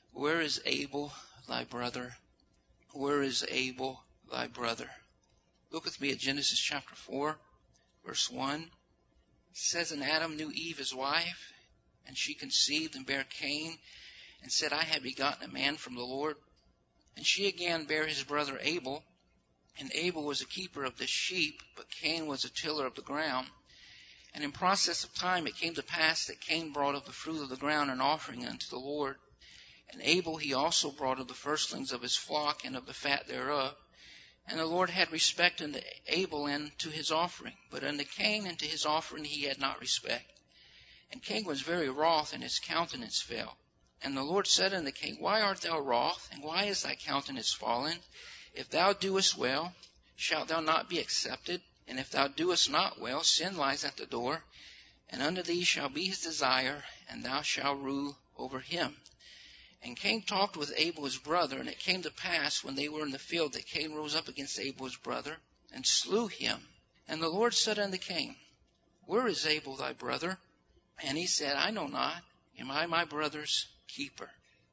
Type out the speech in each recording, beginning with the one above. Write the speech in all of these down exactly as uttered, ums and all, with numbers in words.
Where is Abel, thy brother? Where is Abel, thy brother? Look with me at Genesis chapter four, verse one. It says, And Adam knew Eve his wife, and she conceived and bare Cain, and said, I have begotten a man from the Lord. And she again bare his brother Abel, and Abel was a keeper of the sheep, but Cain was a tiller of the ground. And in process of time it came to pass that Cain brought of the fruit of the ground an offering unto the Lord. And Abel he also brought of the firstlings of his flock and of the fat thereof. And the Lord had respect unto Abel and to his offering, but unto Cain and to his offering he had not respect. And Cain was very wroth, and his countenance fell. And the Lord said unto Cain, Why art thou wroth, and why is thy countenance fallen? If thou doest well, shalt thou not be accepted? And if thou doest not well, sin lies at the door, and unto thee shall be his desire, and thou shalt rule over him. And Cain talked with Abel his brother, and it came to pass, when they were in the field, that Cain rose up against Abel his brother, and slew him. And the Lord said unto Cain, Where is Abel thy brother? And he said, I know not. Am I my brother's keeper?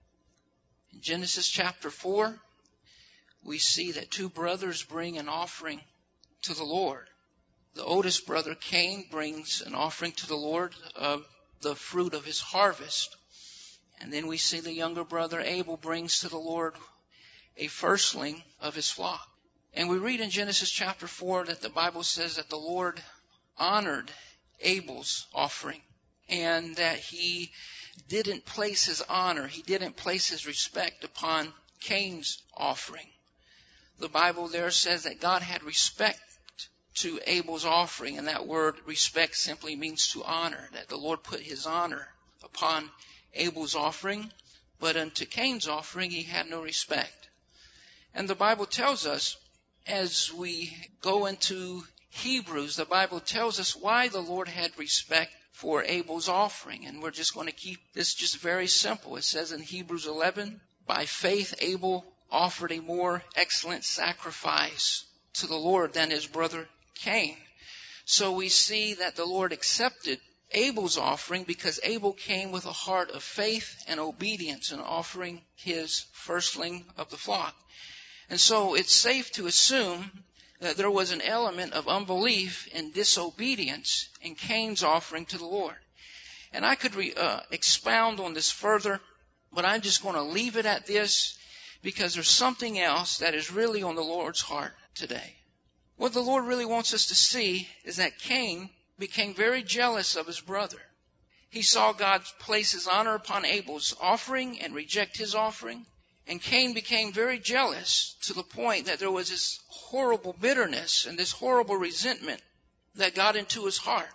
In Genesis chapter four, we see that two brothers bring an offering to the Lord. The oldest brother, Cain, brings an offering to the Lord of the fruit of his harvest. And then we see the younger brother, Abel, brings to the Lord a firstling of his flock. And we read in Genesis chapter four that the Bible says that the Lord honored Abel's offering, and that he didn't place his honor, he didn't place his respect upon Cain's offering. The Bible there says that God had respect to Abel's offering, and that word respect simply means to honor, that the Lord put his honor upon Abel's offering, but unto Cain's offering he had no respect. And the Bible tells us, as we go into Hebrews, the Bible tells us why the Lord had respect for Abel's offering. And we're just going to keep this just very simple. It says in Hebrews eleven, By faith Abel offered a more excellent sacrifice to the Lord than his brother Cain. So we see that the Lord accepted Abel's offering because Abel came with a heart of faith and obedience in offering his firstling of the flock. And so it's safe to assume that there was an element of unbelief and disobedience in Cain's offering to the Lord. And I could re, uh, expound on this further, but I'm just going to leave it at this because there's something else that is really on the Lord's heart today. What the Lord really wants us to see is that Cain became very jealous of his brother. He saw God place his honor upon Abel's offering and reject his offering. And Cain became very jealous to the point that there was this horrible bitterness and this horrible resentment that got into his heart.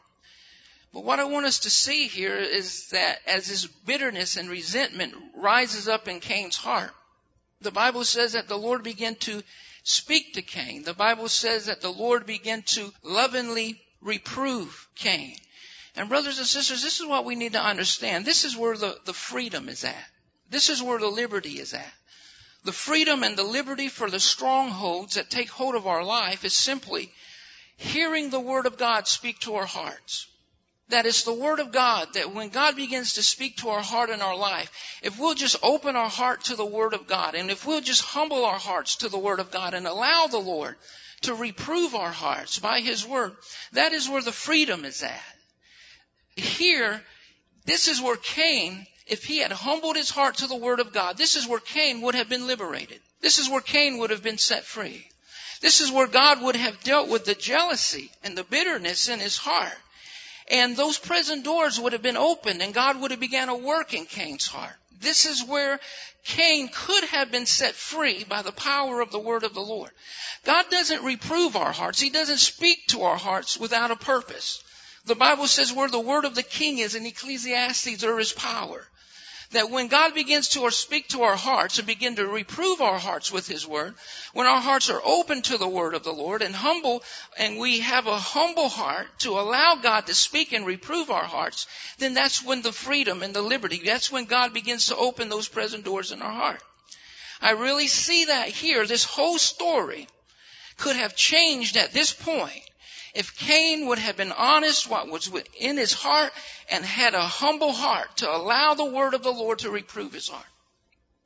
But what I want us to see here is that as this bitterness and resentment rises up in Cain's heart, the Bible says that the Lord began to speak to Cain. The Bible says that the Lord began to lovingly reprove Cain. And brothers and sisters, this is what we need to understand. This is where the, the freedom is at. This is where the liberty is at. The freedom and the liberty for the strongholds that take hold of our life is simply hearing the Word of God speak to our hearts. That it's the Word of God that when God begins to speak to our heart and our life, if we'll just open our heart to the Word of God, and if we'll just humble our hearts to the Word of God and allow the Lord to reprove our hearts by His Word, that is where the freedom is at. Here, this is where Cain, if he had humbled his heart to the Word of God, this is where Cain would have been liberated. This is where Cain would have been set free. This is where God would have dealt with the jealousy and the bitterness in his heart. And those prison doors would have been opened, and God would have began a work in Cain's heart. This is where Cain could have been set free by the power of the word of the Lord. God doesn't reprove our hearts. He doesn't speak to our hearts without a purpose. The Bible says where the word of the king is in Ecclesiastes, there is power. That when God begins to speak to our hearts and begin to reprove our hearts with His word, when our hearts are open to the word of the Lord and humble, and we have a humble heart to allow God to speak and reprove our hearts, then that's when the freedom and the liberty, that's when God begins to open those present doors in our heart. I really see that here. This whole story could have changed at this point if Cain would have been honest what was in his heart and had a humble heart to allow the word of the Lord to reprove his heart.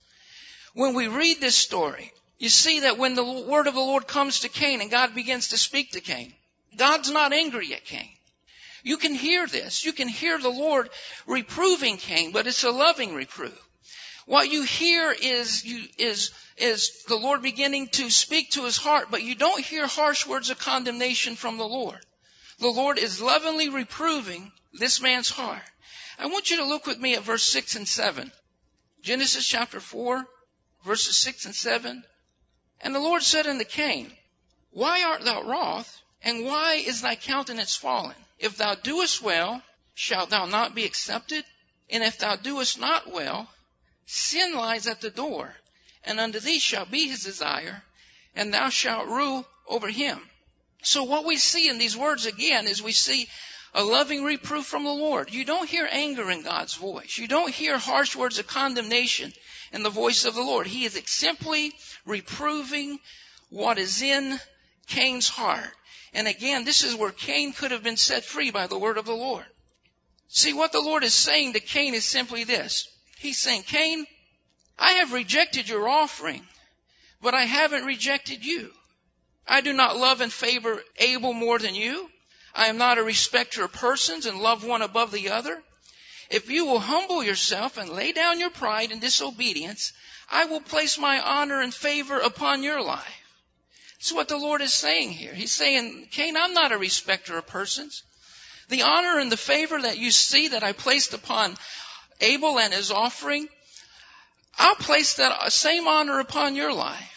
when we read this story, you see that when the word of the Lord comes to Cain and God begins to speak to Cain, God's not angry at Cain. You can hear this. You can hear the Lord reproving Cain, but it's a loving reproof. What you hear is, you, is, is the Lord beginning to speak to his heart, but you don't hear harsh words of condemnation from the Lord. The Lord is lovingly reproving this man's heart. I want you to look with me at verse six and seven. Genesis chapter four, verses six and seven. And the Lord said unto Cain, Why art thou wroth, and why is thy countenance fallen? If thou doest well, shalt thou not be accepted? And if thou doest not well, sin lies at the door, and unto thee shall be his desire, and thou shalt rule over him. So what we see in these words again is we see a loving reproof from the Lord. You don't hear anger in God's voice. You don't hear harsh words of condemnation in the voice of the Lord. He is simply reproving what is in Cain's heart. And again, this is where Cain could have been set free by the word of the Lord. See, what the Lord is saying to Cain is simply this. He's saying, Cain, I have rejected your offering, but I haven't rejected you. I do not love and favor Abel more than you. I am not a respecter of persons and love one above the other. If you will humble yourself and lay down your pride and disobedience, I will place my honor and favor upon your life. That's what the Lord is saying here. He's saying, Cain, I'm not a respecter of persons. The honor and the favor that you see that I placed upon Abel and his offering, I'll place that same honor upon your life.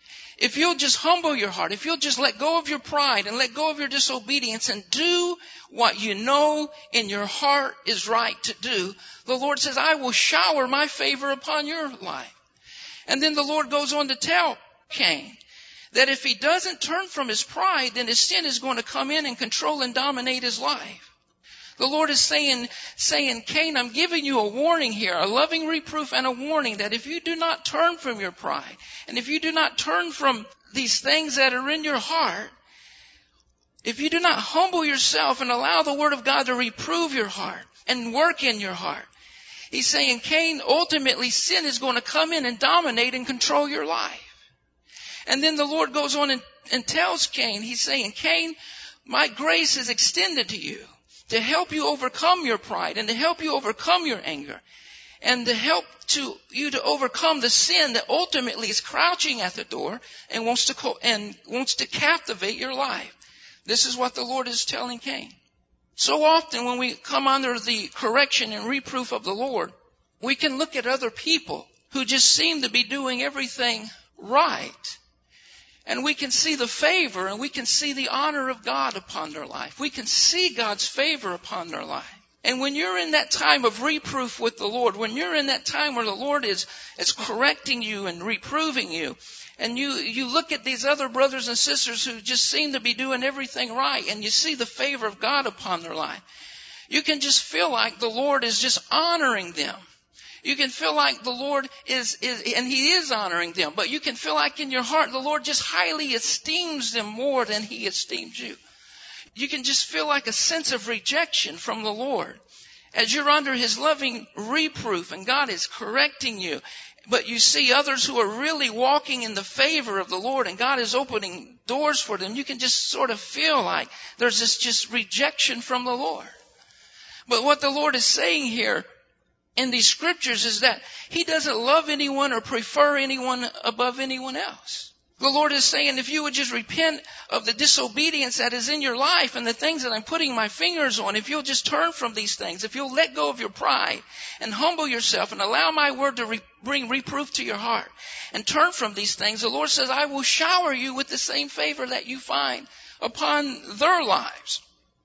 If you'll just humble your heart, if you'll just let go of your pride and let go of your disobedience and do what you know in your heart is right to do, the Lord says, I will shower my favor upon your life. And then the Lord goes on to tell Cain that if he doesn't turn from his pride, then his sin is going to come in and control and dominate his life. The Lord is saying, saying, Cain, I'm giving you a warning here, a loving reproof and a warning that if you do not turn from your pride, and if you do not turn from these things that are in your heart, if you do not humble yourself and allow the Word of God to reprove your heart and work in your heart, He's saying, Cain, ultimately sin is going to come in and dominate and control your life. And then the Lord goes on and, and tells Cain, He's saying, Cain, my grace is extended to you to help you overcome your pride and to help you overcome your anger and to help to you to overcome the sin that ultimately is crouching at the door and wants to co- and wants to captivate your life. This is what the Lord is telling Cain. So often when we come under the correction and reproof of the Lord, we can look at other people who just seem to be doing everything right. And we can see the favor and we can see the honor of God upon their life. We can see God's favor upon their life. And when you're in that time of reproof with the Lord, when you're in that time where the Lord is, is correcting you and reproving you, and you, you look at these other brothers and sisters who just seem to be doing everything right, and you see the favor of God upon their life, you can just feel like the Lord is just honoring them. You can feel like the Lord is, is, and He is honoring them, but you can feel like in your heart the Lord just highly esteems them more than He esteems you. You can just feel like a sense of rejection from the Lord as you're under His loving reproof and God is correcting you. But you see others who are really walking in the favor of the Lord and God is opening doors for them. You can just sort of feel like there's this just rejection from the Lord. But what the Lord is saying here in these scriptures is that He doesn't love anyone or prefer anyone above anyone else. The Lord is saying, if you would just repent of the disobedience that is in your life and the things that I'm putting my fingers on, if you'll just turn from these things, if you'll let go of your pride and humble yourself and allow my word to re- bring reproof to your heart and turn from these things, the Lord says, I will shower you with the same favor that you find upon their lives.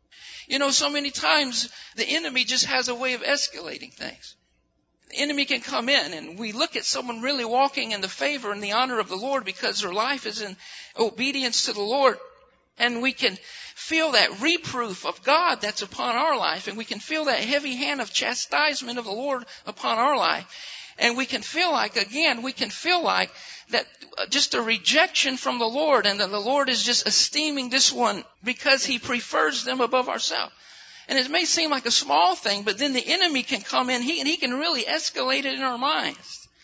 You know, so many times the enemy just has a way of escalating things. The enemy can come in and we look at someone really walking in the favor and the honor of the Lord because their life is in obedience to the Lord. And we can feel that reproof of God that's upon our life. And we can feel that heavy hand of chastisement of the Lord upon our life. And we can feel like, again, we can feel like that just a rejection from the Lord and that the Lord is just esteeming this one because He prefers them above ourselves. And it may seem like a small thing, but then the enemy can come in he, and he can really escalate it in our minds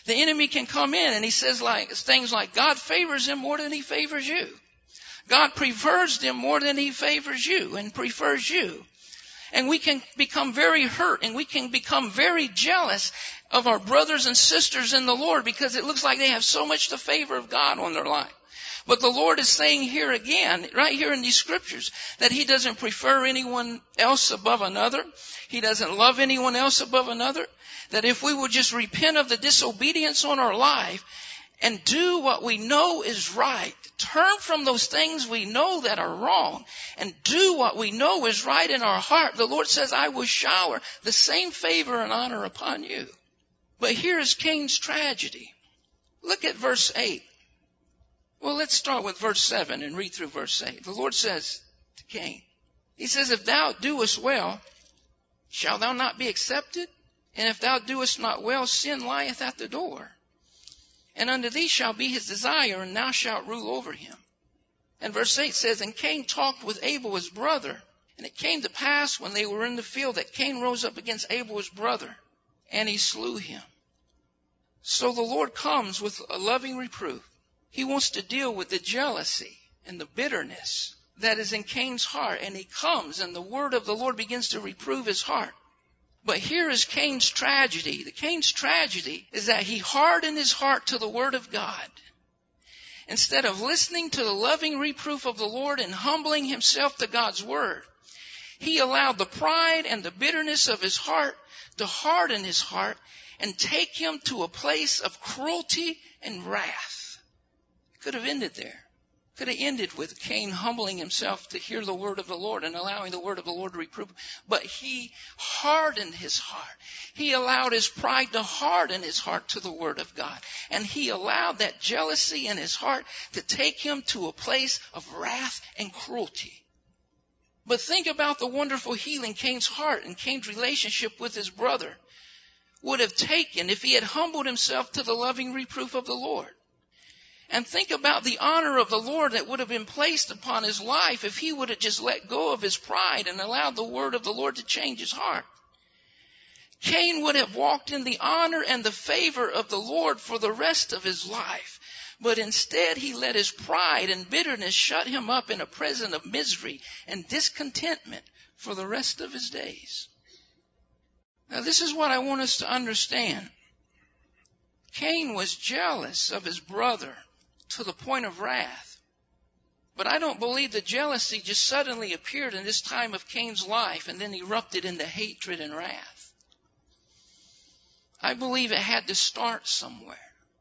The enemy can come in and he says like things like, God favors him more than he favors you. God prefers them more than he favors you and prefers you. And we can become very hurt and we can become very jealous of our brothers and sisters in the Lord because it looks like they have so much the favor of God on their life. But the Lord is saying here again, right here in these scriptures, that he doesn't prefer anyone else above another. He doesn't love anyone else above another. That if we would just repent of the disobedience on our life and do what we know is right, turn from those things we know that are wrong and do what we know is right in our heart, the Lord says, I will shower the same favor and honor upon you. But here is Cain's tragedy. Look at verse eight. Well, let's start with verse seven and read through verse eight. The Lord says to Cain, he says, if thou doest well, shalt thou not be accepted? And if thou doest not well, sin lieth at the door. And unto thee shall be his desire, and thou shalt rule over him. And verse eight says, and Cain talked with Abel his brother. And it came to pass when they were in the field that Cain rose up against Abel his brother, and he slew him. So the Lord comes with a loving reproof. He wants to deal with the jealousy and the bitterness that is in Cain's heart. And he comes and the word of the Lord begins to reprove his heart. But here is Cain's tragedy. The Cain's tragedy is that he hardened his heart to the word of God. Instead of listening to the loving reproof of the Lord and humbling himself to God's word, he allowed the pride and the bitterness of his heart to harden his heart and take him to a place of cruelty and wrath. Could have ended there. Could have ended with Cain humbling himself to hear the word of the Lord and allowing the word of the Lord to reprove. But he hardened his heart. He allowed his pride to harden his heart to the word of God. And he allowed that jealousy in his heart to take him to a place of wrath and cruelty. But think about the wonderful healing Cain's heart and Cain's relationship with his brother would have taken if he had humbled himself to the loving reproof of the Lord. And think about the honor of the Lord that would have been placed upon his life if he would have just let go of his pride and allowed the word of the Lord to change his heart. Cain would have walked in the honor and the favor of the Lord for the rest of his life. But instead he let his pride and bitterness shut him up in a prison of misery and discontentment for the rest of his days. Now this is what I want us to understand. Cain was jealous of his brother to the point of wrath. But I don't believe the jealousy just suddenly appeared in this time of Cain's life and then erupted into hatred and wrath. I believe it had to start somewhere.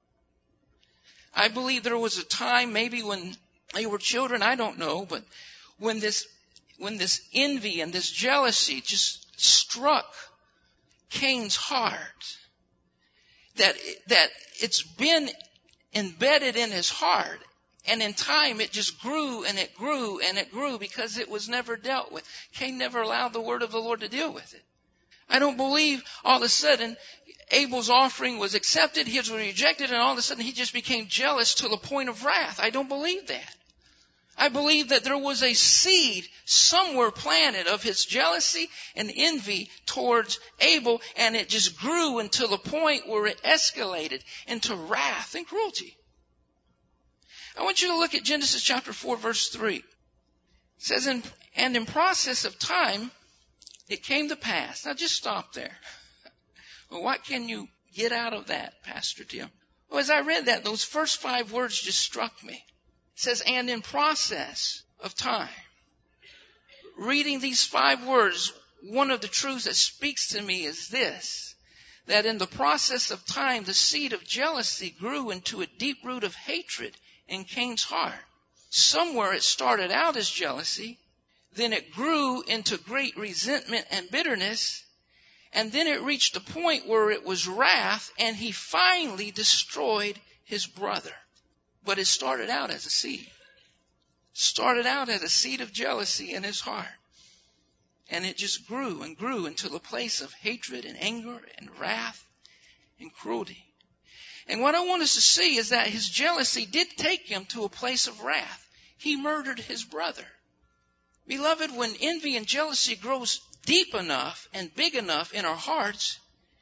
I believe there was a time, maybe when they were children, I don't know, but when this, when this envy and this jealousy just struck Cain's heart, that, that it's been embedded in his heart. And in time, it just grew and it grew and it grew because it was never dealt with. Cain never allowed the word of the Lord to deal with it. I don't believe all of a sudden Abel's offering was accepted, his was rejected, and all of a sudden he just became jealous to the point of wrath. I don't believe that. I believe that there was a seed somewhere planted of his jealousy and envy towards Abel, and it just grew until the point where it escalated into wrath and cruelty. I want you to look at Genesis chapter four, verse three. It says, in, and in process of time, it came to pass. Now just stop there. Well, what can you get out of that, Pastor Tim? Well, as I read that, those first five words just struck me. It says, and in process of time. Reading these five words, one of the truths that speaks to me is this, that in the process of time, the seed of jealousy grew into a deep root of hatred in Cain's heart. Somewhere it started out as jealousy, then it grew into great resentment and bitterness, and then it reached a point where it was wrath, and he finally destroyed his brother. But it started out as a seed. Started out as a seed of jealousy in his heart. And it just grew and grew until a place of hatred and anger and wrath and cruelty. And what I want us to see is that his jealousy did take him to a place of wrath. He murdered his brother. Beloved, when envy and jealousy grows deep enough and big enough in our hearts,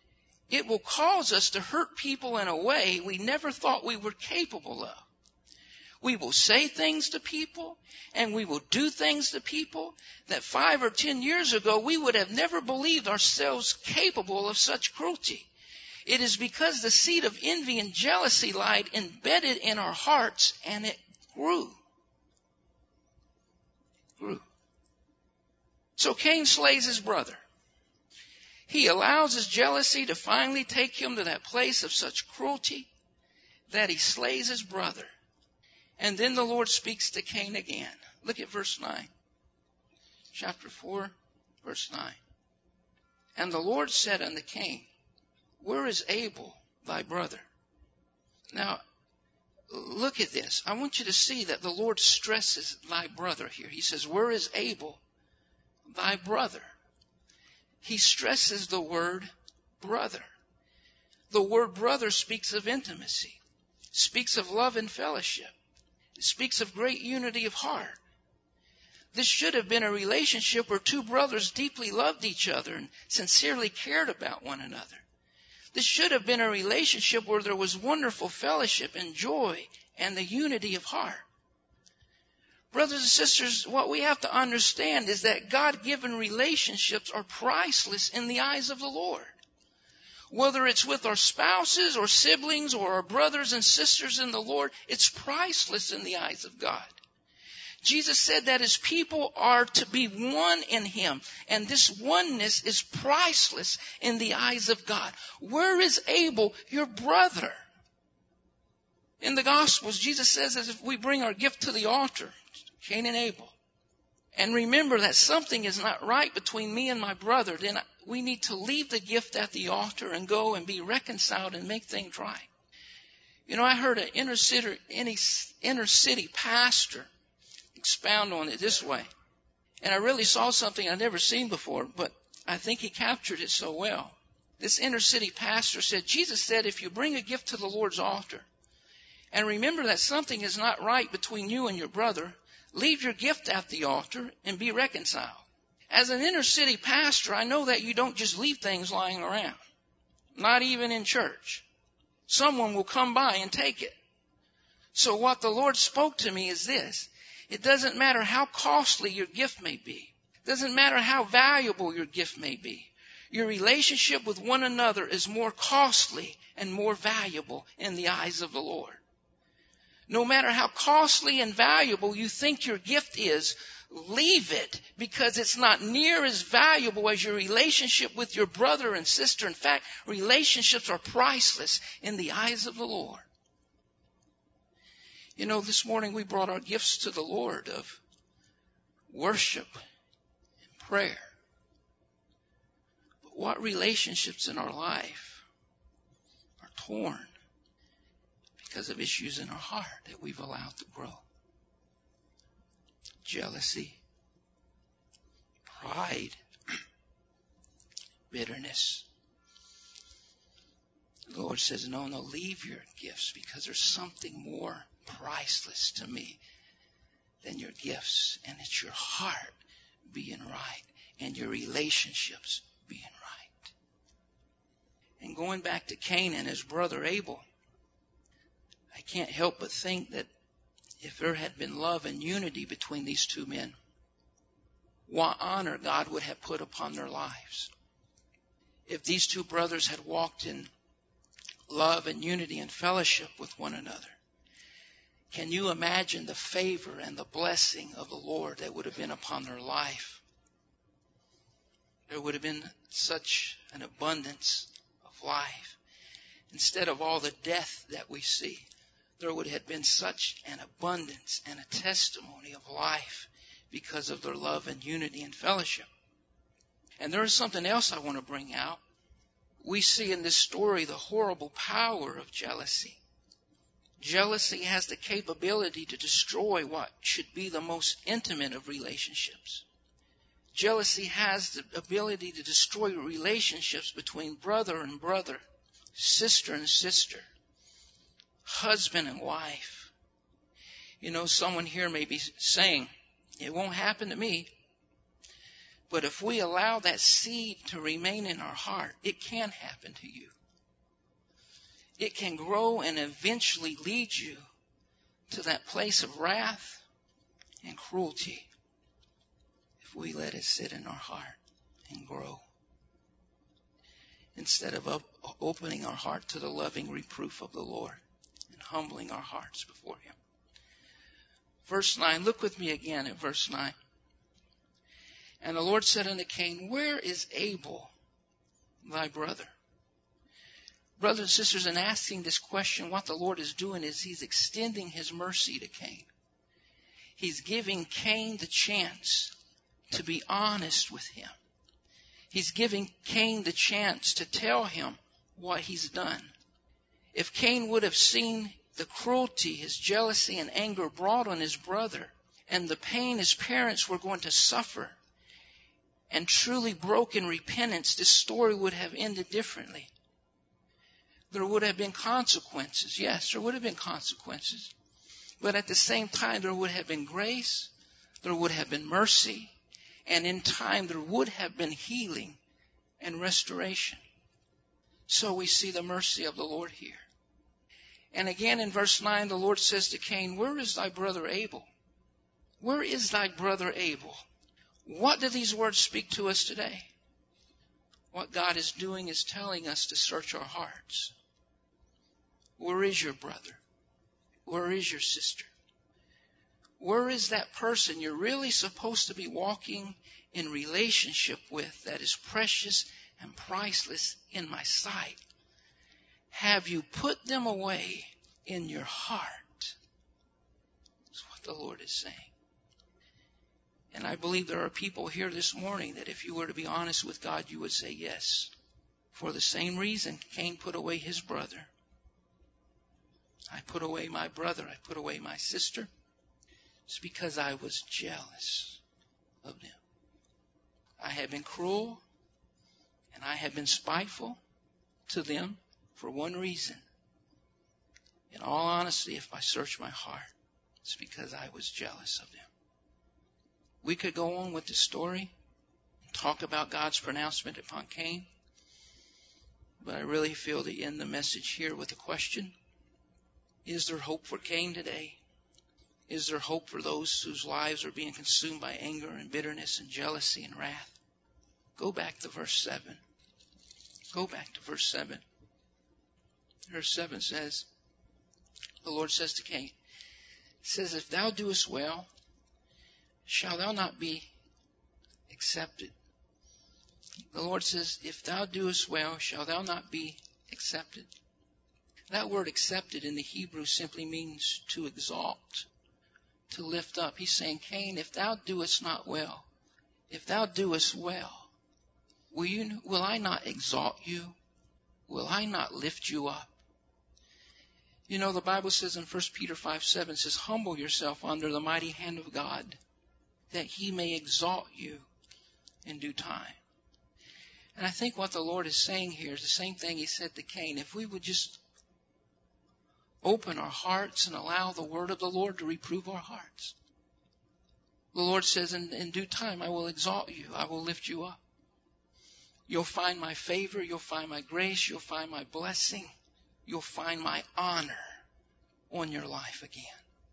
it will cause us to hurt people in a way we never thought we were capable of. We will say things to people and we will do things to people that five or ten years ago we would have never believed ourselves capable of such cruelty. It is because the seed of envy and jealousy lied embedded in our hearts, and it grew. Grew. So Cain slays his brother. He allows his jealousy to finally take him to that place of such cruelty that he slays his brother. And then the Lord speaks to Cain again. Look at verse nine. Chapter four, verse nine. And the Lord said unto Cain, where is Abel, thy brother? Now, look at this. I want you to see that the Lord stresses thy brother here. He says, where is Abel, thy brother? He stresses the word brother. The word brother speaks of intimacy, speaks of love and fellowship. It speaks of great unity of heart. This should have been a relationship where two brothers deeply loved each other and sincerely cared about one another. This should have been a relationship where there was wonderful fellowship and joy and the unity of heart. Brothers and sisters, what we have to understand is that God-given relationships are priceless in the eyes of the Lord. Whether it's with our spouses or siblings or our brothers and sisters in the Lord, it's priceless in the eyes of God. Jesus said that his people are to be one in him, and this oneness is priceless in the eyes of God. Where is Abel, your brother? In the Gospels, Jesus says that if we bring our gift to the altar, Cain and Abel, and remember that something is not right between me and my brother, then we need to leave the gift at the altar and go and be reconciled and make things right. You know, I heard an inner city, inner city pastor expound on it this way. And I really saw something I'd never seen before, but I think he captured it so well. This inner city pastor said, Jesus said, if you bring a gift to the Lord's altar and remember that something is not right between you and your brother, leave your gift at the altar and be reconciled. As an inner city pastor, I know that you don't just leave things lying around, not even in church. Someone will come by and take it. So what the Lord spoke to me is this. It doesn't matter how costly your gift may be. It doesn't matter how valuable your gift may be. Your relationship with one another is more costly and more valuable in the eyes of the Lord. No matter how costly and valuable you think your gift is, leave it, because it's not near as valuable as your relationship with your brother and sister. In fact, relationships are priceless in the eyes of the Lord. You know, this morning we brought our gifts to the Lord of worship and prayer. But what relationships in our life are torn because of issues in our heart that we've allowed to grow? Jealousy, pride, bitterness. The Lord says, no, no, leave your gifts, because there's something more priceless to me than your gifts, and it's your heart being right and your relationships being right. And going back to Cain and his brother Abel, I can't help but think that if there had been love and unity between these two men, what honor God would have put upon their lives. If these two brothers had walked in love and unity and fellowship with one another, can you imagine the favor and the blessing of the Lord that would have been upon their life? There would have been such an abundance of life. Instead of all the death that we see, there would have been such an abundance and a testimony of life because of their love and unity and fellowship. And there is something else I want to bring out. We see in this story the horrible power of jealousy. Jealousy has the capability to destroy what should be the most intimate of relationships. Jealousy has the ability to destroy relationships between brother and brother, sister and sister, husband and wife. You know, someone here may be saying, it won't happen to me. But if we allow that seed to remain in our heart, it can happen to you. it can grow and eventually lead you to that place of wrath and cruelty if we let it sit in our heart and grow, instead of up, opening our heart to the loving reproof of the Lord and humbling our hearts before Him. Verse nine, look with me again at verse nine. And the Lord said unto Cain, where is Abel, thy brother? Brothers and sisters, in asking this question, what the Lord is doing is He's extending His mercy to Cain. He's giving Cain the chance to be honest with Him. He's giving Cain the chance to tell him what he's done. If Cain would have seen the cruelty, his jealousy and anger brought on his brother, and the pain his parents were going to suffer, and truly broke in repentance, this story would have ended differently. There would have been consequences. Yes, there would have been consequences. But at the same time, there would have been grace, there would have been mercy, and in time there would have been healing and restoration. So we see the mercy of the Lord here. And again in verse nine, the Lord says to Cain, where is thy brother Abel? Where is thy brother Abel? What do these words speak to us today? What God is doing is telling us to search our hearts. Where is your brother? Where is your sister? Where is that person you're really supposed to be walking in relationship with that is precious and priceless in my sight? Have you put them away in your heart? That's what the Lord is saying. And I believe there are people here this morning that if you were to be honest with God, you would say yes. For the same reason Cain put away his brother. I put away my brother. I put away my sister. It's because I was jealous of them. I have been cruel and I have been spiteful to them for one reason. In all honesty, if I search my heart, it's because I was jealous of them. We could go on with the story and talk about God's pronouncement upon Cain, but I really feel to end the message here with a question. Is there hope for Cain today? Is there hope for those whose lives are being consumed by anger and bitterness and jealousy and wrath? Go back to verse seven. Go back to verse seven. Verse seven says, the Lord says to Cain, says, if thou doest well, shall thou not be accepted? The Lord says, if thou doest well, shall thou not be accepted? That word accepted in the Hebrew simply means to exalt, to lift up. He's saying, Cain, if thou doest not well, if thou doest well, will you, will I not exalt you? Will I not lift you up? You know, the Bible says in First Peter five seven, says, humble yourself under the mighty hand of God, that He may exalt you in due time. And I think what the Lord is saying here is the same thing He said to Cain. If we would just open our hearts and allow the word of the Lord to reprove our hearts. The Lord says, in, in due time, I will exalt you. I will lift you up. You'll find my favor. You'll find my grace. You'll find my blessing. You'll find my honor on your life again.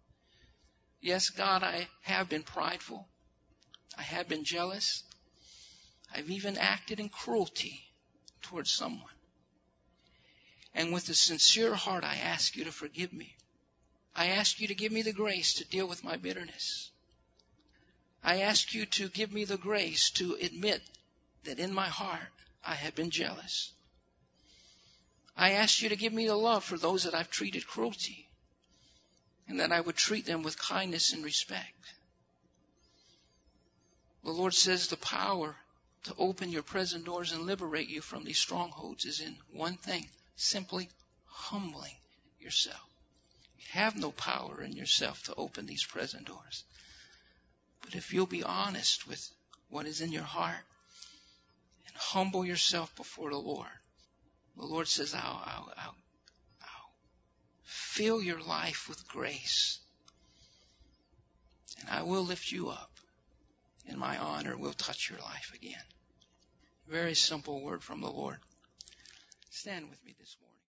Yes, God, I have been prideful. I have been jealous. I've even acted in cruelty towards someone. And with a sincere heart, I ask you to forgive me. I ask you to give me the grace to deal with my bitterness. I ask you to give me the grace to admit that in my heart I have been jealous. I ask you to give me the love for those that I've treated cruelty, and that I would treat them with kindness and respect. The Lord says the power to open your prison doors and liberate you from these strongholds is in one thing. Simply humbling yourself. You have no power in yourself to open these prison doors. But if you'll be honest with what is in your heart and humble yourself before the Lord, the Lord says, I'll, I'll, I'll, I'll fill your life with grace. And I will lift you up. And my honor will touch your life again. Very simple word from the Lord. Stand with me this morning.